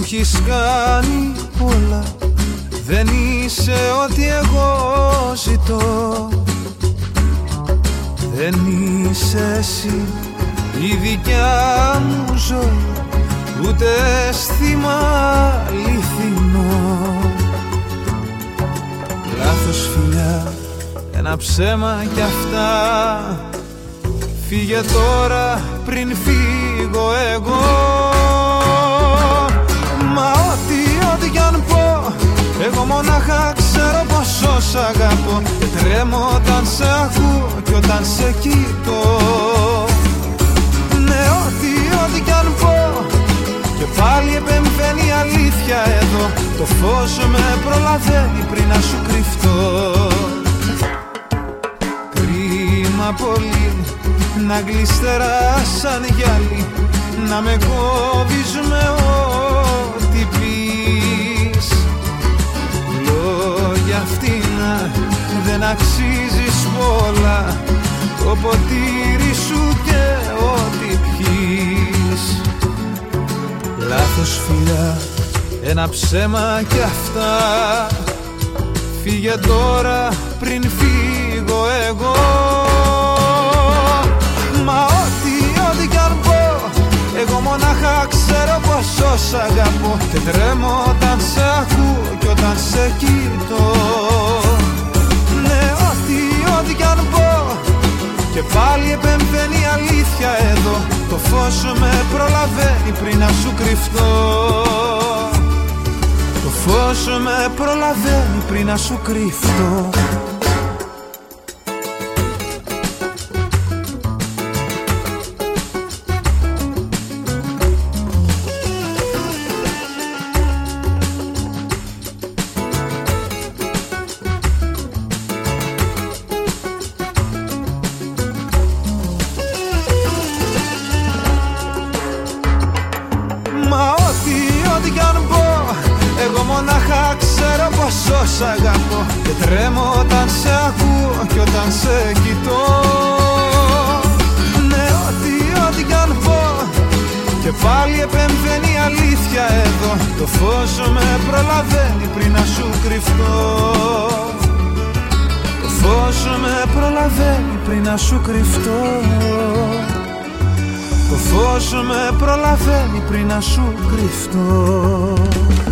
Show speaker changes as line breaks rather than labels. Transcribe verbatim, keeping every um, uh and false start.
έχεις κάνει πολλά, δεν είσαι ό,τι εγώ ζητώ. Δεν είσαι εσύ η δικιά μου ζωή, ούτε αίσθημα αληθινό. Λάθος φιλιά, ένα ψέμα κι αυτά. Φύγε τώρα πριν φύγω εγώ. Μα ό,τι, ό,τι κι αν πω, εγώ μονάχα ξέρω πόσο σ' αγαπώ. Και τρέμω όταν σε ακούω κι όταν σε κοιτώ. Ναι, ό,τι, ό,τι κι αν πω, και πάλι επεμβαίνει η αλήθεια εδώ. Το φως με προλαβαίνει πριν να σου κρυφτώ. Κρίμα πολύ να γλιστεράς σαν γυάλι, να με κόβεις με ό,τι πεις. Λόγια φτηνά δεν αξίζεις πολλά, το ποτήρι σου και ό,τι πιείς. Λάθος φιλιά, ένα ψέμα κι αυτά. Φύγε τώρα πριν φύγω εγώ. Μα ό,τι, ό,τι κι αν πω, εγώ μονάχα ξέρω πόσο σ' αγαπώ. Και τρέμω όταν σε ακούω κι όταν σε κοιτώ. Ναι, ό,τι, ό,τι κι αν πω, και πάλι επεμβαίνει η αλήθεια εδώ. Το φως με προλαβαίνει πριν να σου κρυφτώ. Το φως με προλαβαίνει πριν να σου κρυφτώ. Σ' αγαπώ και τρέμω όταν σε ακούω κι όταν σε κοιτώ. Ναι, ό,τι, ό,τι κι αν πω, και πάλι επεμβαίνει η αλήθεια εδώ. Το φως με προλαβαίνει πριν να σου κρυφτώ. Το φως με προλαβαίνει πριν να σου κρυφτώ. Το φως με προλαβαίνει πριν να σου κρυφτώ.